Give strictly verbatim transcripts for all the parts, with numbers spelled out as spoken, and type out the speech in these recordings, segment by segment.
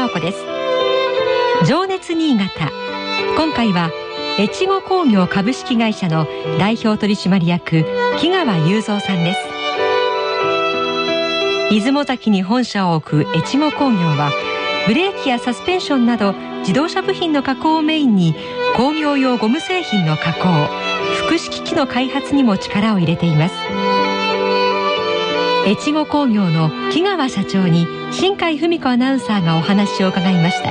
子です。情熱新潟、今回は越後工業株式会社の代表取締役木川雄三さんです。出雲崎に本社を置く越後工業はブレーキやサスペンションなど自動車部品の加工をメインに工業用ゴム製品の加工、複式機の開発にも力を入れています。越後工業の木川社長に新海文子アナウンサーがお話を伺いました。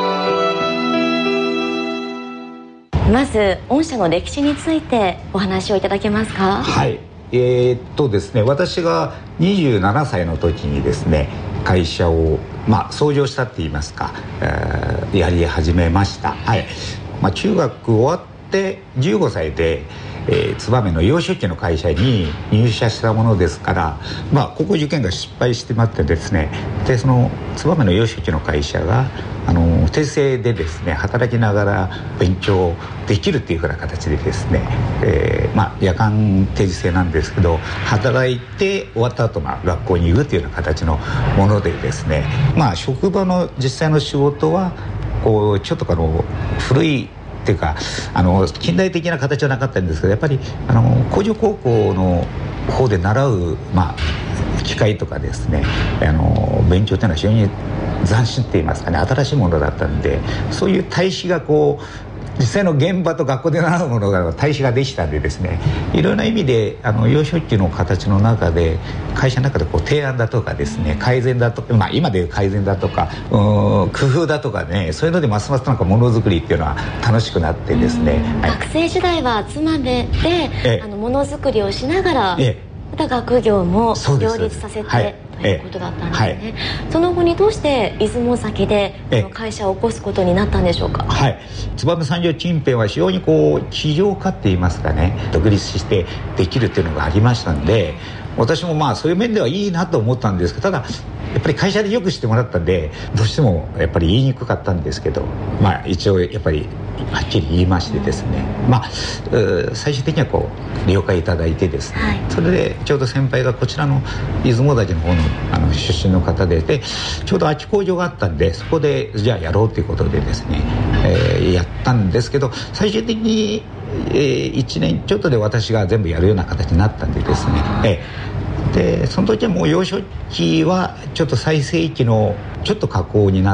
まず御社の歴史についてお話をいただけますか？ はい、えー、っとですね私がにじゅうななさいの時にですね会社を、まあ、創業したって言いますか、えー、やり始めました。はい、まあ、中学終わってじゅうごさいで、えー、燕の洋書機の会社に入社したものですから、まあ、高校受験が失敗してまってですね、でその燕の洋書機の会社があの定制でですね働きながら勉強できるっていうふうな形でですね、えーまあ、夜間定時制なんですけど働いて終わった後、まあ学校に行くっていうような形のものでですね、まあ、職場の実際の仕事はこうちょっとあの古いっていうかあの近代的な形はなかったんですけど、やっぱりあの工場高校の方で習う、まあ、機械とかですねあの勉強というのは非常に斬新って言いますかね、新しいものだったんで、そういう対比がこう実際の現場と学校で習うものが対比ができたんでですね、いろんな意味であの幼少期の形の中で会社の中でこう提案だとかですね改善だとか、まあ、今でいう改善だとかうーん工夫だとかね、そういうのでますますなんかものづくりっていうのは楽しくなってですね、はい、 学生時代は妻でであのものづくりをしながら、ええまた学業も両立させて、はい、ということだったんですね、はい、その後にどうして出雲崎でこの会社を起こすことになったんでしょうか？ はい、燕三条近辺は非常にこう起業家って言いますかね、独立してできるっていうのがありましたんで、私もまあそういう面ではいいなと思ったんですけど、ただやっぱり会社でよくしてもらったんでどうしてもやっぱり言いにくかったんですけど、まあ一応やっぱりはっきり言いましてですね、まあ最終的にはこう了解いただいてですね、はい、それでちょうど先輩がこちらの出雲崎の方 の, あの出身の方 で, でちょうど空き工場があったんで、そこでじゃあやろうということでですね、えー、やったんですけど、最終的に、えー、いちねんちょっとで私が全部やるような形になったんでですね、えー、でその時はもう幼少期はちょっと最盛期のちょっと加工になって、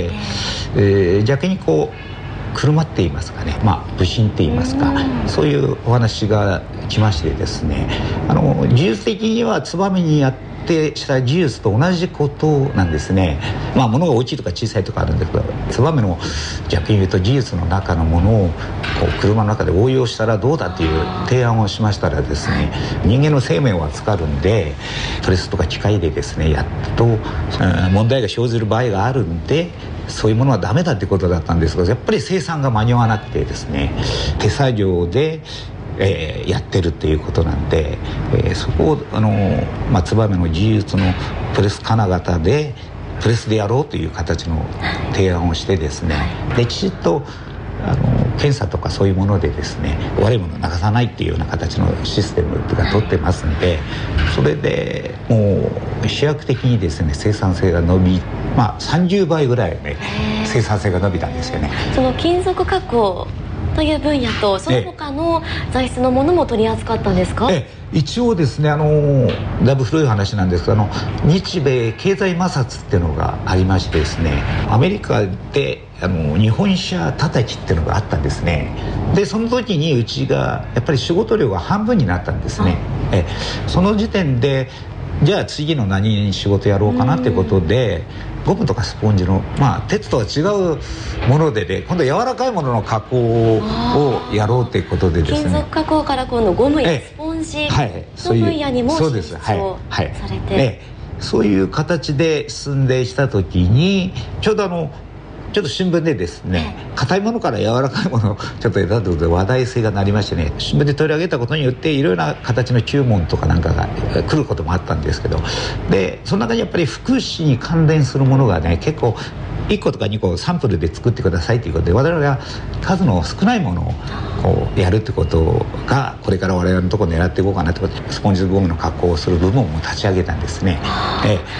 えー、逆にこう車って言いますかね、まあ、部品って言いますか、そういうお話が来ましてですね、あの技術的には燕にやってした技術と同じことなんですね。まあ物が大きいとか小さいとかあるんですけど、燕の逆に言うと技術の中のものをこう車の中で応用したらどうだっていう提案をしましたらですね、人間の生命は預かるんでプレスとか機械でですねやっと問題が生じる場合があるんで、そういうものはダメだってことだったんですが、やっぱり生産が間に合わなくてですね、手作業で、えー、やってるっていうことなんで、えー、そこをあの、まあ、燕の技術のプレス金型でプレスでやろうという形の提案をしてですね、できちっとあの検査とかそういうものでですね悪いものを流さないっていうような形のシステムが取ってますんで、それでもう飛躍的にですね生産性が伸び、まあさんじゅうばいぐらいね生産性が伸びたんですよね。 その金属加工という分野とその他の材質のものも取り扱ったんですか？ ええ、一応ですね、あのだいぶ古い話なんですけど、あの日米経済摩擦っていうのがありましてですね、アメリカであの日本車叩きっていうのがあったんですね。でその時にうちがやっぱり仕事量が半分になったんですね。えその時点でじゃあ次の何に仕事やろうかなってことで、ゴムとかスポンジの、まあ、鉄とは違うもので、ね、今度柔らかいものの加工をやろうということでですね、 金属加工から今度ゴムやスポンジの分野にも進出をされて、 そういう形で進んでした時にちょうどあのちょっと新聞でですね硬いものから柔らかいものをちょっとやったということで話題性がなりましてね、新聞で取り上げたことによっていろいろな形の注文とかなんかが来ることもあったんですけど、でその中にやっぱり福祉に関連するものがね結構いっことかにこサンプルで作ってくださいということで、我々は数の少ないものをこうやるってことがこれから我々のところを狙っていこうかなということで、スポンジゴムの加工をする部門も立ち上げたんですね。ええ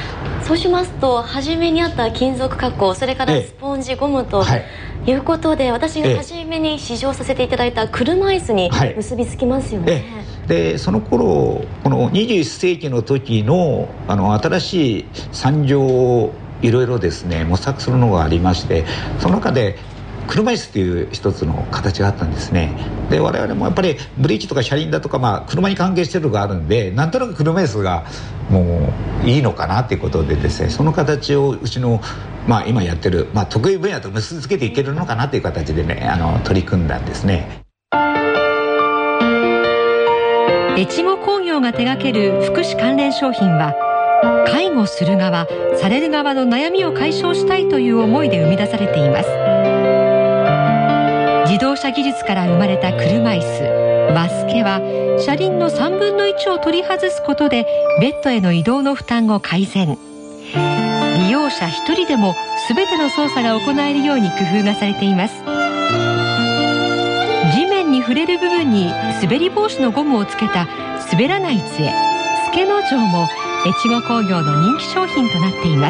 そうしますと初めにあった金属加工、それからスポンジ、ゴムと、はい、いうことで、私が初めに試乗させていただいた車椅子に結びつきますよね。 でその頃このにじゅういっせいきの時のあの新しい産業をいろいろですね模索するのがありまして、その中で車椅子という一つの形があったんですね。で我々もやっぱりブリッジとか車輪だとか、まあ、車に関係しているのがあるんで、なんとなく車椅子がもういいのかなということでですね、その形をうちの、まあ、今やってる、まあ、得意分野と結びつけていけるのかなという形でねあの取り組んだんですね。 越後工業が手掛ける福祉関連商品は、介護する側、される側の悩みを解消したいという思いで生み出されています。自動車技術から生まれた車椅子バスケは、車輪のさんぶんのいちを取り外すことでベッドへの移動の負担を改善。利用者一人でも全ての操作が行えるように工夫がされています。地面に触れる部分に滑り防止のゴムをつけた滑らない杖、スケの城も越後工業の人気商品となっています。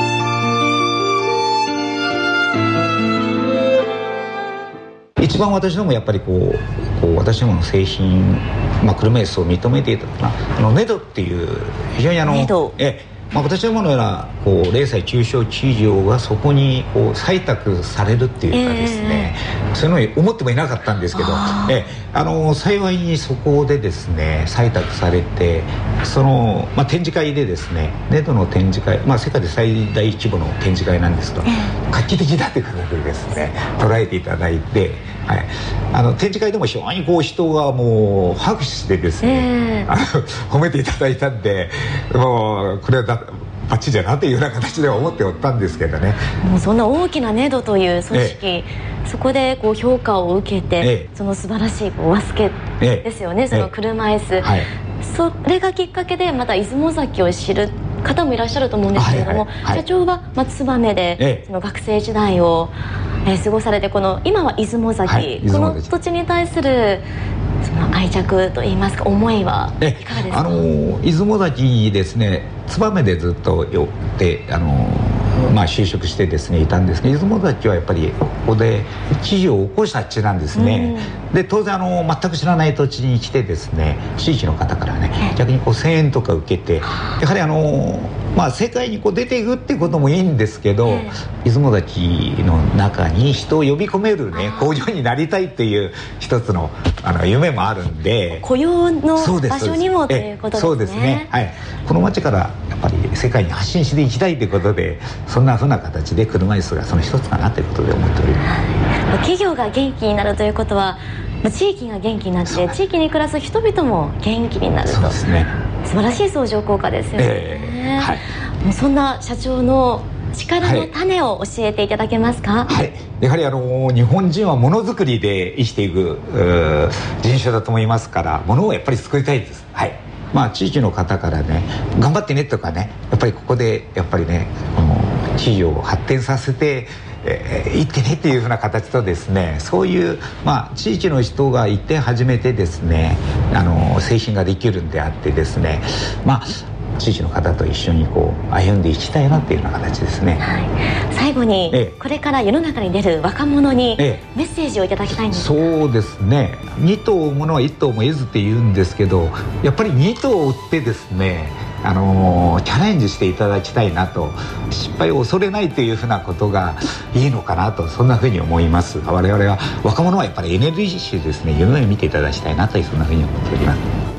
一番私どもやっぱりこう、こう私どもの製品、まあ、車椅子を認めていたのはあのネドっていう非常にあのえまあ、私どものようなこう零細中小企業がそこにこう採択されるっていうかですね、えー、そういうのに思ってもいなかったんですけど、えあの幸いにそこでですね採択されて、その、まあ、展示会でですねネドの展示会、まあ、世界で最大規模の展示会なんですけど、画期的だということでですね捉えていただいて、はい、あの展示会でも非常にこう人がもう拍手してですね、えー、あの褒めていただいたんで、もうこれはだバッチリだなというような形では思っておったんですけどね。 もうそんな大きなネドという組織、ええ、そこでこう評価を受けて、ええ、その素晴らしいこうバスケですよね、ええ、その車椅子、はい、それがきっかけでまた出雲崎を知る方もいらっしゃると思うんですけれども、はいはいはい、社長は燕で、ええ、その学生時代を、えー、過ごされて、この今は出雲崎、はい、この土地に対するその愛着といいますか思いはいかがですか？ あの出雲崎ですね、燕でずっと寄ってあの、まあ、就職してですねいたんですけど、出雲崎はやっぱりここで地事を起こした地なんですね。で当然あの全く知らない土地に来てですね、地域の方からね逆にこう声援とか受けて、やはりあのまあ世界にこう出ていくっていうこともいいんですけど、出雲崎の中に人を呼び込めるね工場になりたいっていう一つのあの夢もあるんで、 雇用の場所にもということですね。 そうですね、はい、この町からやっぱり世界に発信していきたいということで、そんなふうな形で車椅子がその一つかなということで思っております。 企業が元気になるということは地域が元気になって、地域に暮らす人々も元気になると、そうですね、素晴らしい相乗効果ですよね、えーはい、もうそんな社長の力の種を教えていただけますか？ はい、やはりあの日本人はものづくりで生きていく人種だと思いますから、ものをやっぱり作りたいです。はい、まあ、地域の方からね頑張ってねとかね、やっぱりここでやっぱりねこの地域を発展させてえー、行ってねっていうふうな形とですね、そういう、まあ、地域の人がいて初めてですねあの製品ができるんであってですね、まあ地域の方と一緒にこう歩んでいきたいなっていうような形ですね。 はい、最後に、ええ、これから世の中に出る若者にメッセージをいただきたいんですが、 ええ、そうですね、に頭追うものはいっ頭も得ずって言うんですけど、やっぱりに頭を追ってですねあのー、チャレンジしていただきたいなと、失敗を恐れないというふうなことがいいのかなと、そんなふうに思います。我々は若者はやっぱりエネルギッシュですね、夢を見ていただきたいなという、そんなふうに思っております。